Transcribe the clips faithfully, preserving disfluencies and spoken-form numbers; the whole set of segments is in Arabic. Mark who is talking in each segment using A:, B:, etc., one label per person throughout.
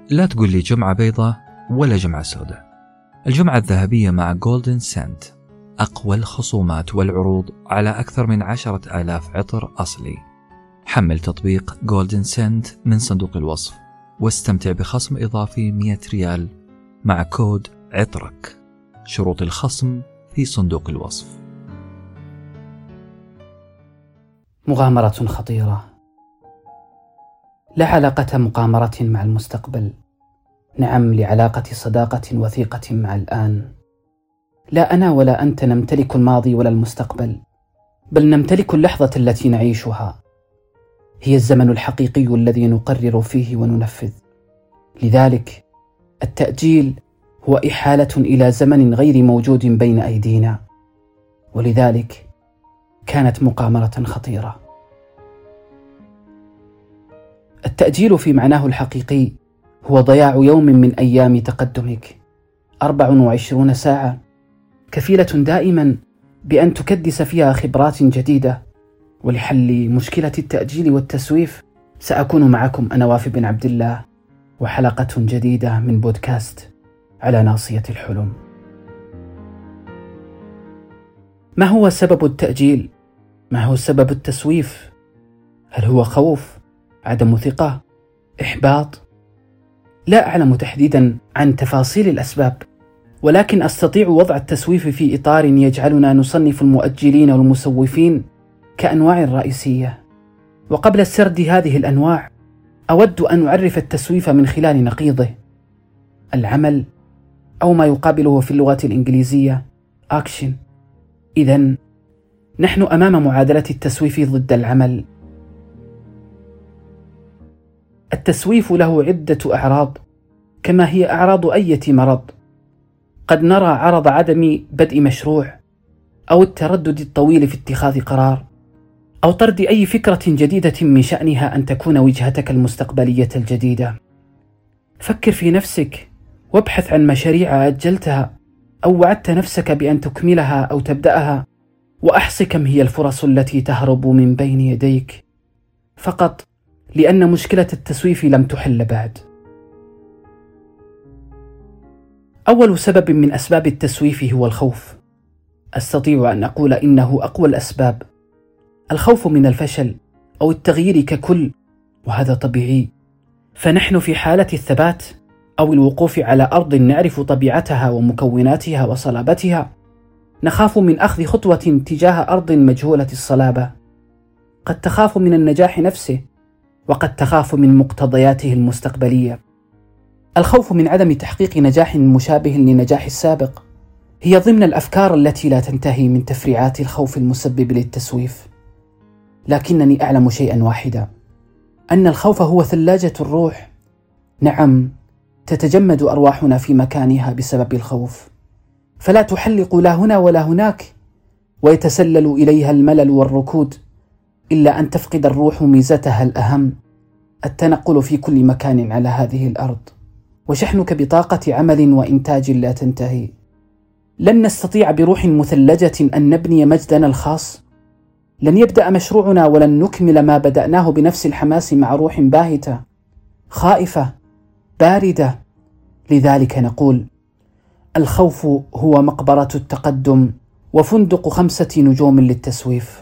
A: لا تقول لي جمعة بيضة ولا جمعة سوداء. الجمعة الذهبية مع جولدن سنت، أقوى الخصومات والعروض على أكثر من عشرة آلاف عطر أصلي. حمل تطبيق جولدن سنت من صندوق الوصف واستمتع بخصم إضافي مئة ريال مع كود عطرك. شروط الخصم في صندوق الوصف.
B: مغامرة خطيرة، لا علاقة مقامرة مع المستقبل، نعم لعلاقة صداقة وثيقة مع الآن. لا أنا ولا أنت نمتلك الماضي ولا المستقبل، بل نمتلك اللحظة التي نعيشها، هي الزمن الحقيقي الذي نقرر فيه وننفذ. لذلك التأجيل هو إحالة إلى زمن غير موجود بين أيدينا، ولذلك كانت مقامرة خطيرة. التأجيل في معناه الحقيقي هو ضياع يوم من أيام تقدمك، أربع وعشرون ساعة كفيلة دائما بأن تكدس فيها خبرات جديدة. ولحل مشكلة التأجيل والتسويف سأكون معكم أنا وافي بن عبد الله، وحلقة جديدة من بودكاست على ناصية الحلم. ما هو سبب التأجيل؟ ما هو سبب التسويف؟ هل هو خوف؟ عدم ثقة؟ إحباط؟ لا أعلم تحديدا عن تفاصيل الأسباب، ولكن أستطيع وضع التسويف في إطار يجعلنا نصنف المؤجلين والمسوفين كأنواع رئيسية. وقبل سرد هذه الأنواع أود أن أعرف التسويف من خلال نقيضه، العمل، أو ما يقابله في اللغة الإنجليزية أكشن. إذن نحن أمام معادلة التسويف ضد العمل. التسويف له عدة أعراض كما هي أعراض أي مرض. قد نرى عرض عدم بدء مشروع، أو التردد الطويل في اتخاذ قرار، أو طرد أي فكرة جديدة من شأنها أن تكون وجهتك المستقبلية الجديدة. فكر في نفسك وابحث عن مشاريع أجلتها أو وعدت نفسك بأن تكملها أو تبدأها، وأحص كم هي الفرص التي تهرب من بين يديك فقط لأن مشكلة التسويف لم تحل بعد. أول سبب من أسباب التسويف هو الخوف. أستطيع أن أقول إنه أقوى الأسباب. الخوف من الفشل أو التغيير ككل، وهذا طبيعي، فنحن في حالة الثبات أو الوقوف على أرض نعرف طبيعتها ومكوناتها وصلابتها نخاف من أخذ خطوة تجاه أرض مجهولة الصلابة. قد تخاف من النجاح نفسه، وقد تخاف من مقتضياته المستقبلية. الخوف من عدم تحقيق نجاح مشابه لنجاح السابق هي ضمن الأفكار التي لا تنتهي من تفريعات الخوف المسبب للتسويف. لكنني أعلم شيئا واحدا، أن الخوف هو ثلاجة الروح. نعم، تتجمد أرواحنا في مكانها بسبب الخوف، فلا تحلق لا هنا ولا هناك ويتسلل إليها الملل والركود، إلا أن تفقد الروح ميزتها الأهم، التنقل في كل مكان على هذه الأرض، وشحنك بطاقة عمل وإنتاج لا تنتهي. لن نستطيع بروح مثلجة أن نبني مجدنا الخاص. لن يبدأ مشروعنا ولن نكمل ما بدأناه بنفس الحماس مع روح باهتة خائفة باردة. لذلك نقول: الخوف هو مقبرة التقدم وفندق خمسة نجوم للتسويف.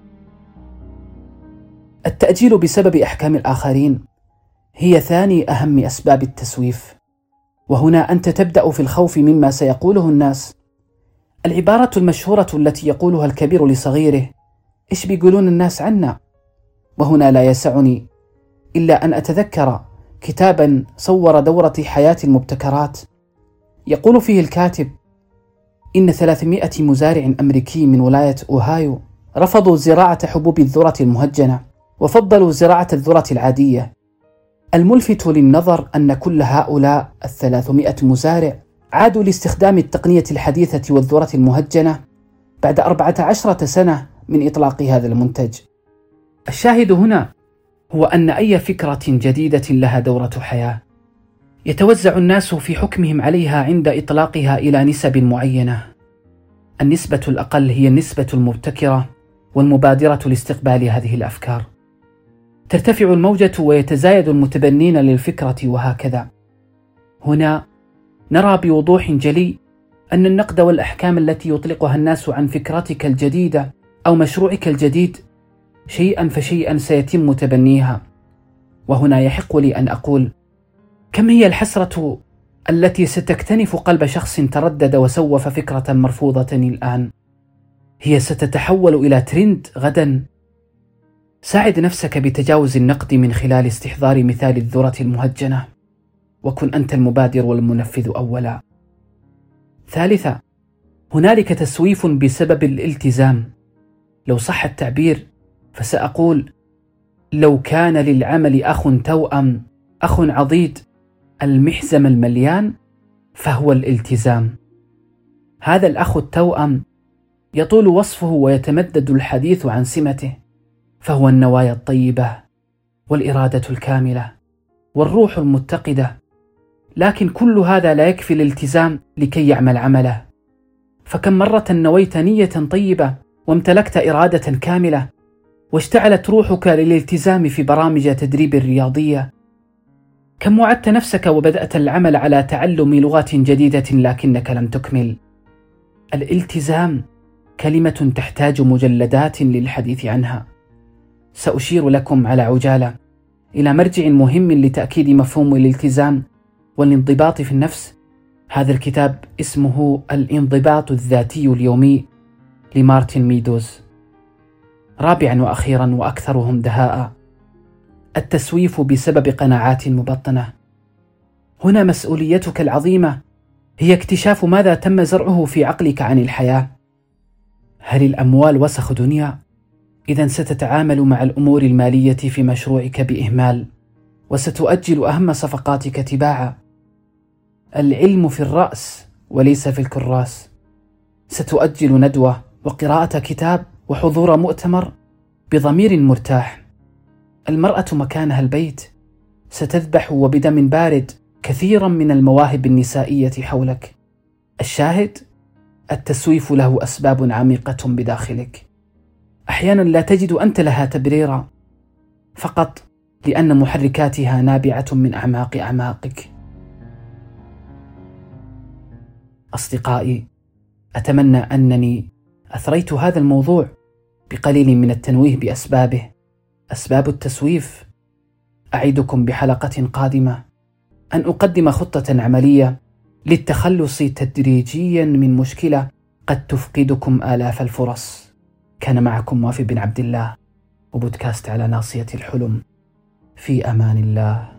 B: التأجيل بسبب أحكام الآخرين هي ثاني أهم أسباب التسويف، وهنا أنت تبدأ في الخوف مما سيقوله الناس. العبارة المشهورة التي يقولها الكبير لصغيره: إيش بيقولون الناس عنا؟ وهنا لا يسعني إلا أن أتذكر كتابا صور دورة حياة المبتكرات، يقول فيه الكاتب إن ثلاثمائة مزارع أمريكي من ولاية أوهايو رفضوا زراعة حبوب الذرة المهجنة وفضلوا زراعة الذرة العادية. الملفت للنظر أن كل هؤلاء الثلاثمائة مزارع عادوا لاستخدام التقنية الحديثة والذرة المهجنة بعد أربعة عشرة سنة من إطلاق هذا المنتج. الشاهد هنا هو أن أي فكرة جديدة لها دورة حياة يتوزع الناس في حكمهم عليها عند إطلاقها إلى نسب معينة. النسبة الأقل هي النسبة المبتكرة والمبادرة لاستقبال هذه الأفكار. ترتفع الموجة ويتزايد المتبنين للفكرة، وهكذا. هنا نرى بوضوح جلي أن النقد والأحكام التي يطلقها الناس عن فكرتك الجديدة أو مشروعك الجديد شيئا فشيئا سيتم تبنيها. وهنا يحق لي أن أقول: كم هي الحسرة التي ستكتنف قلب شخص تردد وسوف فكرة مرفوضة الآن، هي ستتحول إلى ترند غدا. ساعد نفسك بتجاوز النقد من خلال استحضار مثال الذرة المهجنة، وكن أنت المبادر والمنفذ أولا. ثالثا، هنالك تسويف بسبب الالتزام. لو صح التعبير فسأقول: لو كان للعمل أخ توأم، أخ عضيد، المحزم المليان فهو الالتزام. هذا الأخ التوأم يطول وصفه ويتمدد الحديث عن سمته، فهو النوايا الطيبة والإرادة الكاملة والروح المتقدة. لكن كل هذا لا يكفي الالتزام لكي يعمل عمله. فكم مرة نويت نية طيبة وامتلكت إرادة كاملة واشتعلت روحك للالتزام في برامج تدريب رياضية؟ كم وعدت نفسك وبدأت العمل على تعلم لغة جديدة لكنك لم تكمل؟ الالتزام كلمة تحتاج مجلدات للحديث عنها. سأشير لكم على عجالة إلى مرجع مهم لتأكيد مفهوم الالتزام والانضباط في النفس. هذا الكتاب اسمه الانضباط الذاتي اليومي لمارتن ميدوز. رابعا وأخيرا وأكثرهم دهاء، التسويف بسبب قناعات مبطنة. هنا مسؤوليتك العظيمة هي اكتشاف ماذا تم زرعه في عقلك عن الحياة. هل الأموال وسخ دنيا؟ إذن ستتعامل مع الأمور المالية في مشروعك بإهمال، وستؤجل أهم صفقاتك تباعا. العلم في الرأس وليس في الكراس. ستؤجل ندوة وقراءة كتاب وحضور مؤتمر بضمير مرتاح. المرأة مكانها البيت. ستذبح وبدم بارد كثيرا من المواهب النسائية حولك. الشاهد: التسويف له أسباب عميقة بداخلك، أحيانا لا تجد أنت لها تبريرا، فقط لأن محركاتها نابعة من أعماق أعماقك. أصدقائي، أتمنى أنني أثريت هذا الموضوع بقليل من التنويه بأسبابه، أسباب التسويف. أعدكم بحلقة قادمة أن أقدم خطة عملية للتخلص تدريجيا من مشكلة قد تفقدكم آلاف الفرص. كان معكم وافي بن عبد الله، وبودكاست على ناصية الحلم. في أمان الله.